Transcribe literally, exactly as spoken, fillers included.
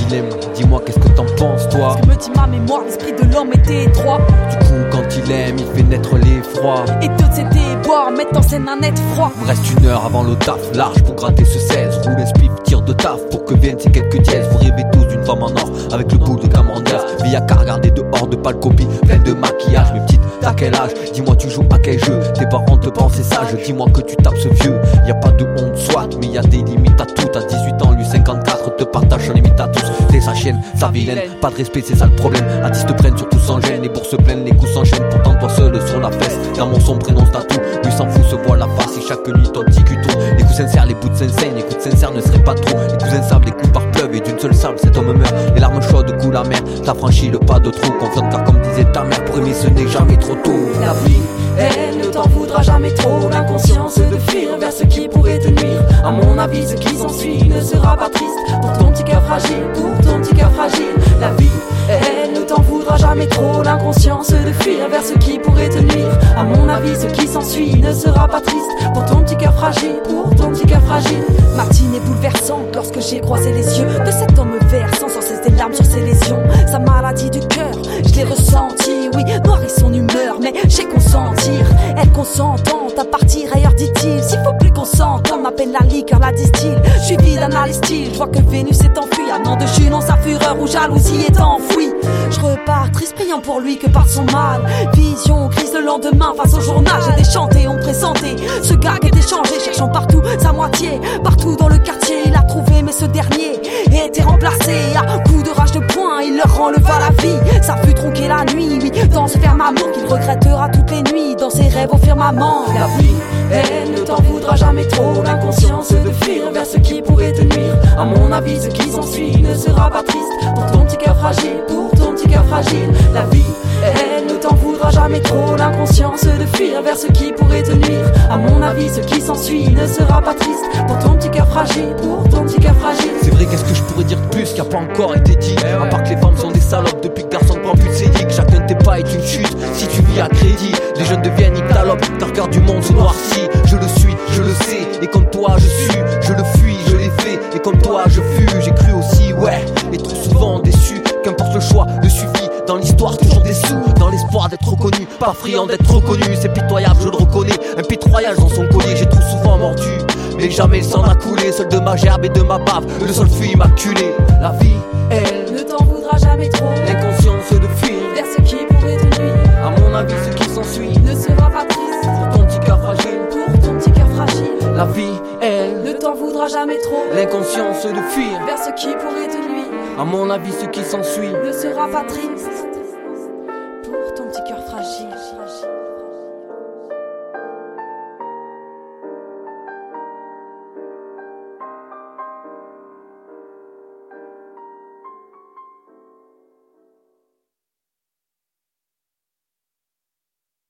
dilemme. Dis-moi qu'est-ce que t'en penses toi? Ce que me dit ma mémoire, l'esprit de l'homme était étroit. Du coup quand il aime, il fait naître l'effroi. Et toutes ces déboires mettent en scène un être froid. Il me reste une heure avant le taf, large pour gratter ce seize. Roule un spliff, tire de taf pour que viennent ces quelques dièses. Vous rêvez tous d'une femme en or, avec le bout de gamme en neuf. Mais y'a qu'à regarder dehors de pâle copie, pleine de maquillage. Mes petites, t'as quel âge? Dis-moi tu joues à quel jeu? Tes parents te pensaient sage, dis-moi que tu tapes ce vieux. Y'a pas de honte soit, mais y'a des limites à tout. À dix-huit ans, lui cinquante-quatre, te partage son limite à tous. T'es sa chienne, sa vilaine, pas de respect c'est ça le problème. Artistes te prennent surtout sans gêne, les bourses pleines, les coups s'enchaînent. Pourtant toi seul sur la fesse, dans mon son prénom tatou. Lui s'en fout, se voit la face et chaque nuit ton petit cuton. Les coups sincères, les bouts de sincères, les coups de sincères ne seraient pas trop. Les cousins savent, les coups par pleuve et d'une seule sable cet homme meurt. Les larmes chaudes coulent la mer, t'as franchi le pas de trop. Confiante car comme disait ta mère, pour aimer ce n'est jamais trop tôt. La vie, elle ne t'en voudra jamais trop. L'inconscience de fuir vers ce qui pourrait te nuire. À mon avis, ce qui s'ensuit ne sera pas triste. Pour ton petit cœur fragile, pour ton petit cœur fragile. La vie, elle ne t'en voudra jamais trop. L'inconscience de fuir vers ce qui pourrait te nuire. À mon avis, ce qui s'ensuit ne sera pas triste. Pour ton petit cœur fragile, pour ton petit cœur fragile. Martine est bouleversante lorsque j'ai croisé les yeux de cet homme versant sans cesse des larmes sur ses lésions. Sa maladie du cœur, je l'ai ressenti. Oui, noir est son humeur, mais j'ai consentir. Elle consentante à partir ailleurs, dit-il. S'il faut plus qu'on s'entende, ma peine la liqueur la distille. Je suis vide, analyse style, je vois que Vénus est enfuie. Un an de jus dans sa fureur ou jalousie est enfouie. Je repars triste, priant pour lui que par son mal. Vision, crise le lendemain face au journal. J'ai déchanté, on présentait ce gars qui était changé, cherchant partout sa moitié. Partout dans le quartier, il a trouvé, mais ce dernier était remplacé. À coup de rage de poing, il leur enleva la vie. Ça fut tronqué la nuit, oui, dans ce firmament qu'il regrettera toutes les nuits, dans ses rêves au firmament. La vie, elle ne t'en voudra jamais trop. L'inconscience de fuir vers ce qui pourrait te nuire. À mon avis, ce qui s'ensuit ne sera pas triste. Pour ton petit cœur fragile, pour ton petit cœur fragile. La vie, elle ne t'en voudra jamais trop. L'inconscience de fuir vers ce qui pourrait te nuire. À mon avis, ce qui s'ensuit ne sera pas triste. Pour ton petit cœur fragile, pour ton petit cœur fragile. C'est vrai, qu'est-ce que je pourrais dire de plus qui a pas encore été dit? À part que les femmes sont des salopes depuis que garçon ne prend plus de sédic. Chacun de tes pas est une chute si tu vis à crédit. Les jeunes deviennent ictalopes, car regard du monde se noircit. Je le suis, je le sais, et comme toi je suis. Je le fuis, je l'ai fait, et comme toi je fus. J'ai cru aussi, ouais, et trop souvent déçu. Qu'importe le choix, le suffit. Dans l'histoire toujours des sous, dans l'espoir d'être reconnu. Pas friand d'être reconnu, c'est pitoyable, je le reconnais. Impitoyable dans son collier, j'ai trop souvent mordu, mais jamais le sang n'a coulé. Seul de ma gerbe et de ma bave, le sol fut immaculé. La vie, elle ne t'en voudra jamais trop. L'inconscience de fuir vers ce qui pourrait te nuire. À mon avis, ce qui s'ensuit ne sera pas triste. Pour ton petit cœur fragile, pour ton petit cœur fragile. La vie, elle ne t'en voudra jamais trop. L'inconscience de fuir vers ce qui pourrait te nuire. À mon avis, ce qui s'ensuit ne sera pas triste.